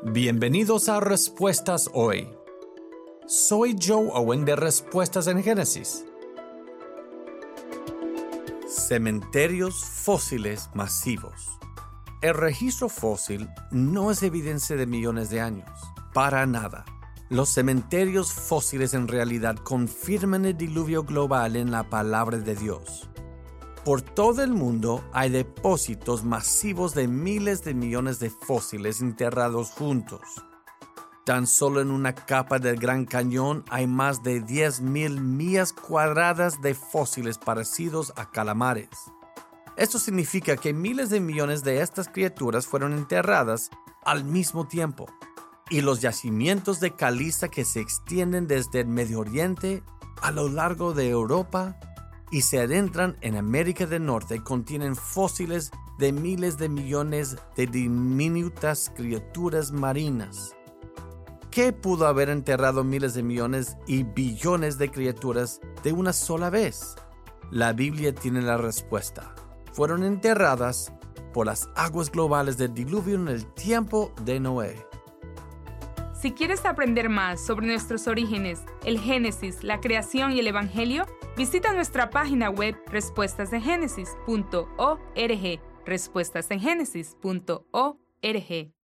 Bienvenidos a Respuestas Hoy. Soy Joe Owen de Respuestas en Génesis. Cementerios fósiles masivos. El registro fósil no es evidencia de millones de años. Para nada. Los cementerios fósiles en realidad confirman el diluvio global en la palabra de Dios. Por todo el mundo hay depósitos masivos de miles de millones de fósiles enterrados juntos. Tan solo en una capa del Gran Cañón hay más de 10,000 millas cuadradas de fósiles parecidos a calamares. Esto significa que miles de millones de estas criaturas fueron enterradas al mismo tiempo. Y los yacimientos de caliza que se extienden desde el Medio Oriente a lo largo de Europa y se adentran en América del Norte contienen fósiles de miles de millones de diminutas criaturas marinas. ¿Qué pudo haber enterrado miles de millones y billones de criaturas de una sola vez? La Biblia tiene la respuesta. Fueron enterradas por las aguas globales del diluvio en el tiempo de Noé. Si quieres aprender más sobre nuestros orígenes, el Génesis, la creación y el Evangelio, visita nuestra página web respuestasengenesis.org, respuestasengenesis.org.